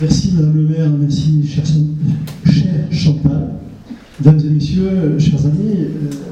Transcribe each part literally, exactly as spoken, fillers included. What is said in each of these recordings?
Merci Madame le maire, merci cher, cher Chantal. Mesdames et messieurs, chers amis,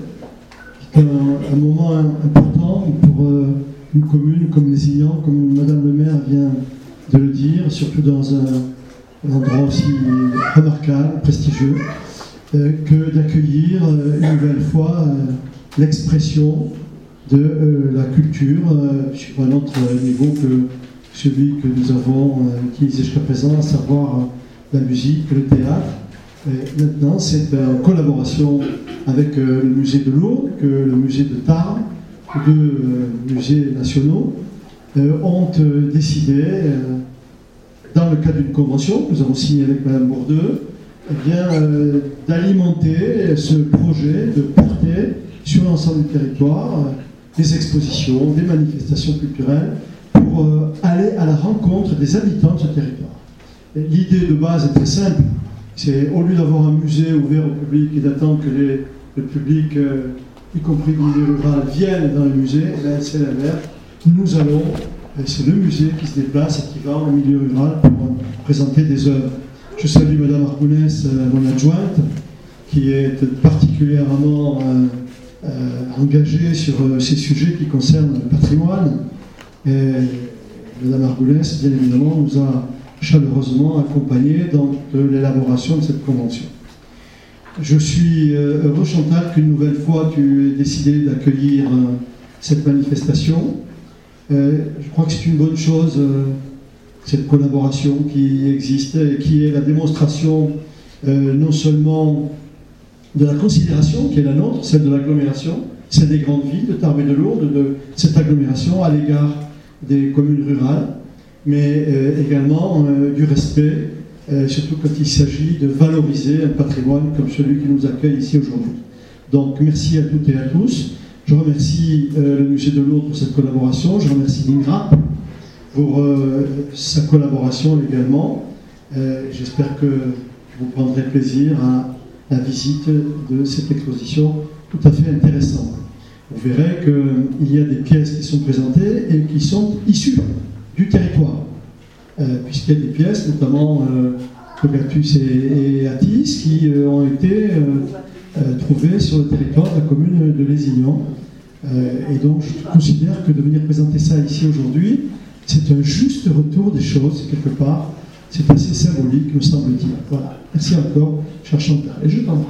c'est un, un moment important pour euh, une commune comme Lézignan, comme Madame le maire vient de le dire, surtout dans un, un endroit aussi remarquable, prestigieux, euh, que d'accueillir euh, une nouvelle fois euh, l'expression de euh, la culture euh, sur un autre niveau que celui que nous avons euh, utilisé jusqu'à présent, à savoir euh, la musique, le théâtre. Et maintenant, c'est en collaboration avec euh, le musée de Lourdes, que le musée de Tarbes, deux euh, musées nationaux, euh, ont euh, décidé, euh, dans le cadre d'une convention que nous avons signée avec Madame Bourdeux, eh bien, euh, d'alimenter ce projet, de porter sur l'ensemble du territoire euh, des expositions, des manifestations culturelles, pour euh, aller à la rencontre des habitants de ce territoire. L'idée de base est très simple. C'est au lieu d'avoir un musée ouvert au public et d'attendre que les, le public, euh, y compris le milieu rural, vienne dans le musée, eh c'est l'inverse. Nous allons, c'est le musée qui se déplace et qui va au milieu rural pour euh, présenter des œuvres. Je salue Madame Argounès, euh, mon adjointe, qui est particulièrement euh, euh, engagée sur euh, ces sujets qui concernent le patrimoine. Et Madame Argounès, bien évidemment, nous a chaleureusement accompagnés dans l'élaboration de cette convention. Je suis heureux, Chantal, qu'une nouvelle fois tu aies décidé d'accueillir euh, cette manifestation. Euh, je crois que c'est une bonne chose, euh, cette collaboration qui existe et qui est la démonstration euh, non seulement de la considération qui est la nôtre, celle de l'agglomération, celle des grandes villes de Tarbes et de Lourdes, de cette agglomération à l'égard des communes rurales, mais euh, également euh, du respect, euh, surtout quand il s'agit de valoriser un patrimoine comme celui qui nous accueille ici aujourd'hui. Donc merci à toutes et à tous. Je remercie euh, le musée de Lourdes pour cette collaboration. Je remercie l'INRAP pour euh, sa collaboration également. Euh, J'espère que vous prendrez plaisir à la visite de cette exposition tout à fait intéressante. Vous verrez qu'il y a des pièces qui sont présentées et qui sont issues du territoire, euh, puisqu'il y a des pièces, notamment euh, Togatus et, et Atis, qui euh, ont été euh, euh, trouvées sur le territoire de la commune de Lézignan. Euh, et donc je considère que de venir présenter ça ici aujourd'hui, c'est un juste retour des choses, quelque part. C'est assez symbolique, me semble-t-il. Voilà. Merci encore, cher Chantal. Et je t'en prie.